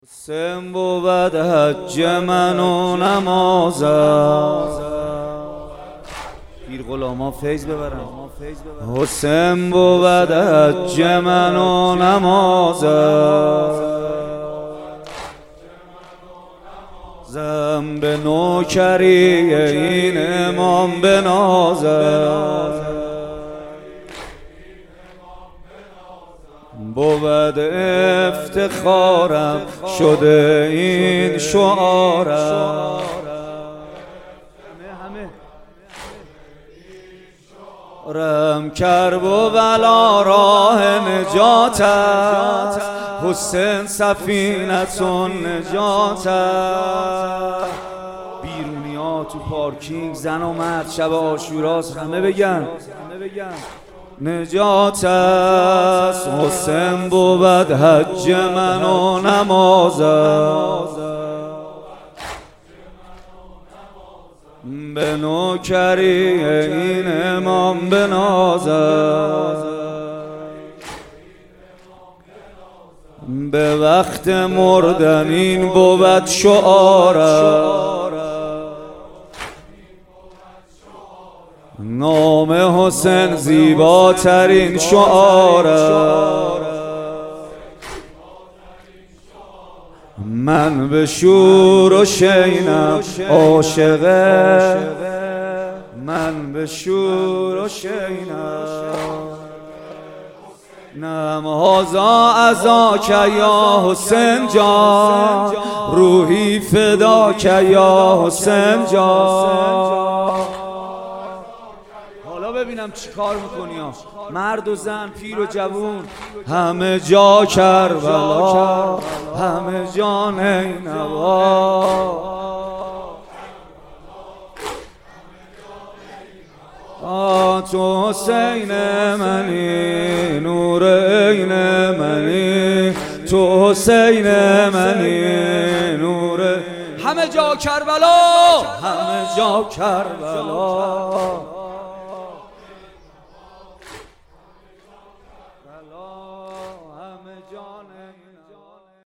حسین بود حج من و نمازم، پیر غلاما فیض ببرن. حسین بود حج من و نمازم، زم به نوکری این امام بنازم. بود افتخارم شده این شعارم، رم کرب و بلا راه نجات است، حسین سفینتون نجات است. بیرونی ها تو پارکینگ، زن و مرد شب عاشوراست، همه بگن نجات است. حسین بود حج من و نمازم، به نوکری این امام بنازم. به وقت مردن این بود شعارم، نام حسین زیباترین شعارم. من به شور و شینم عاشقه، من به شور و شینم. نمازا ازاک یا حسین جان، روحی فداک یا حسین جان. حالا ببینم چی کار میکنی ها، مرد و زن، پیر و جوون، همه جا کربلا، همه جا نینوا. تو حسین منی، نور عین منی، تو حسین منی، نور. همه جا کربلا، همه جا کربلا.